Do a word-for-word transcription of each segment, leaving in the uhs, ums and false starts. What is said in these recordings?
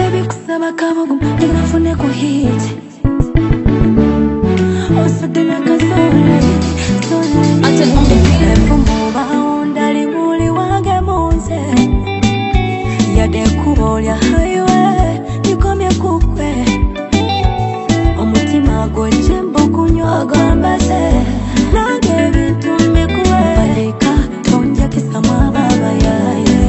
baby kusaba kabugu ndinafune ku hit Osadena kasole sole Ate on the beat Mfumoba ondali muli wange munze Yade kubolya highway Nikomye kukwe Omutima gwe jembo kunywa gambase Nange bintu mikuwe Balika tonja kisa mwababa yaye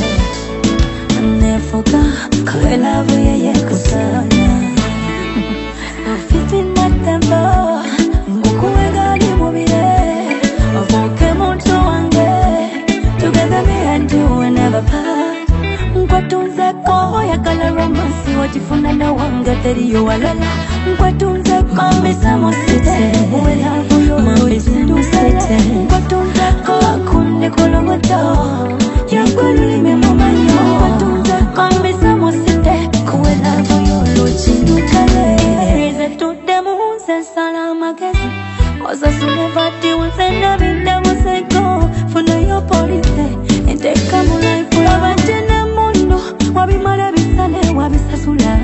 Nefoka kwe love yeye kusanya Ufiti natembo Ngukuwe gali mubile Ovoke muntu wange Together me and you will never part Nkwatunze ko yakala romance Wajifuna na wanga teriyo walala Nkwatunze ko misa musite Uwela vuyo mambisi nusite Nkwatunze ko akunde kologoto Yankulu lime mumanyo Nkwatunze ko misa musite Uwela vuyo luchi nukale Rize tude muunze sana magezi Osa sunevati unsenda vinde museko Funo yo polite Enteka mulaifu Abajene mundo Wabimale bisale wabisasula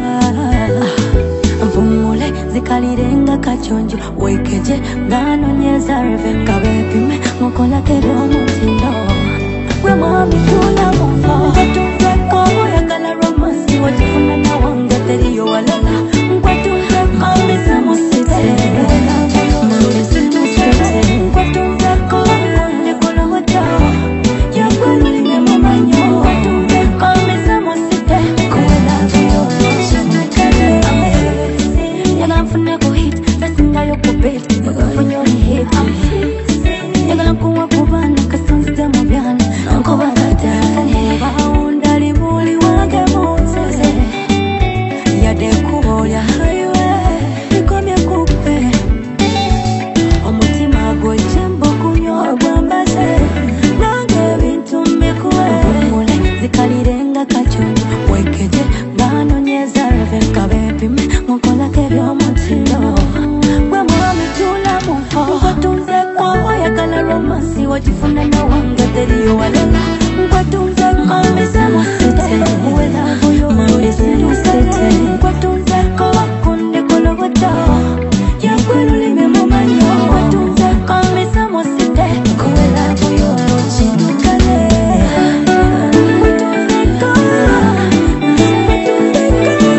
Mvumule zikalirenga kachonjo Wekeje ngano nyeza reven Kabepime mukola kebe omutindo Wema mitula mufo Mkwatunze kobo yakala romance Wajifuna na wanga teriyo walala Mkwatunze komisa musite Mambisi nusite Mkwatunze kobo kunde kologoto Yankulu lime mumanyo Mkwatunze komisa musite Kuwela viyo chinukale Yaga mfune ku hit Besinga yo ku beat Yaga mfunyo ni hit Yaga mkuwa kubana Kasonzi demo byana Nko bagata Mba undali muli wage muzeze Yade kubolya highway Nikomye kupe Omutima gwe jembo kunywa gwambase Nange bintu mikuwe Mvumule zikalirenga kachonjo Wekeje ngano nyeza reven Kabepime mukola kebyo omutindo Gwe mwami tula mufo Nkwatunze kwa yakala romance Wajifuna na wanga teriyo walala Nkwatunze kwa misa musite Uwela vuyo mambisi nusite Nkwatunze kwa wakunde kologoto Yankulu lime mumanyo Nkwatunze kwa misa musite Kuwela vuyo chinukale Nkwatunze kwa Nkwatunze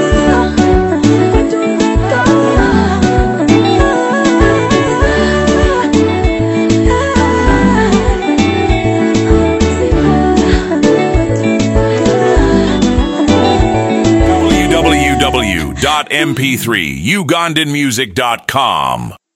kwa w w w dot m p three ugandan music dot com